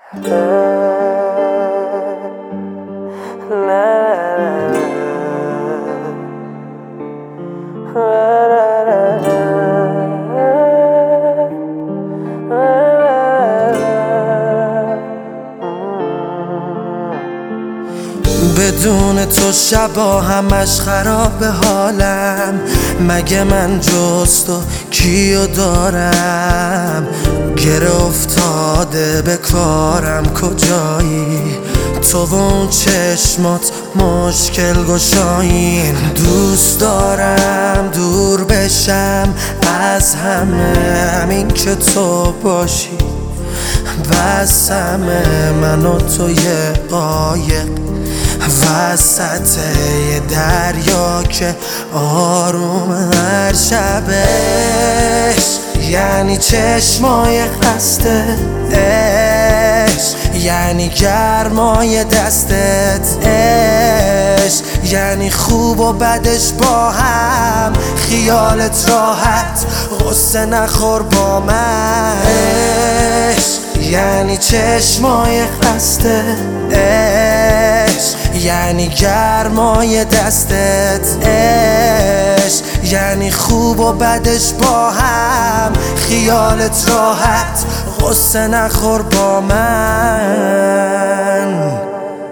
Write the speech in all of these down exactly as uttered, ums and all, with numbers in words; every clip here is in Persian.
بدون تو شبا همش خراب حالم. مگه من جز تو کیو دارم؟ گره افتاده به کارم کجایی؟ تو و اون چشمات مشکل گشایین. دوست دارم دور بشم از همه، همین که تو باشی بس همه. من و تو یه قایق وسط یه دریا که آروم هر شبش. یعنی چشمای خسته عشق، یعنی گرمای دستت عشق، یعنی خوب و بدش با هم. خیالت راحت غصه نخور با من عشق. یعنی چشمای خسته عشق، یعنی گرمای دستت عشق، یعنی خوب و بدش با هم. خیالت راحت غصه نخور با من.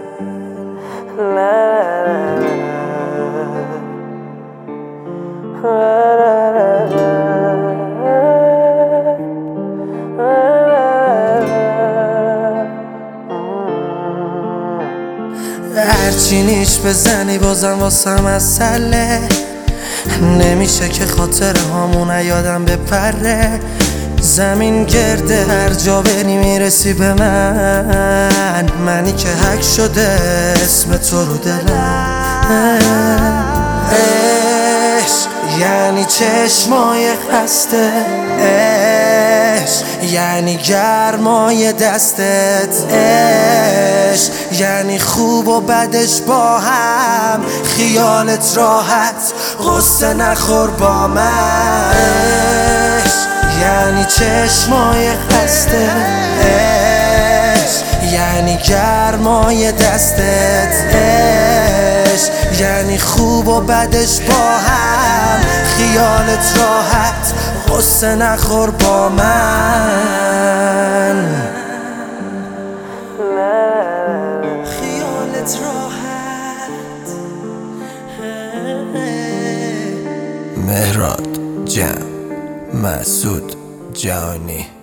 هرچی نیش بزنی بازم واسم مسئله. نمیشه که خاطر هامون یادم بپره. زمین گرده هر جا بری میرسی به من. منی که حک شده اسم تو رو دلم. عشق یعنی چشمای خسته عشق، یعنی گرمای دستت عشق، یعنی خوب و بدش با هم. خیالت راحت غصه نخور با من عشق. یعنی چشمای خسته عشق، یعنی گرمای دستت عشق، یعنی خوب و بدش با هم. خیالت راحت غصه نخور با من. خیالت راحت. مهراد جمع مسعود جهانی.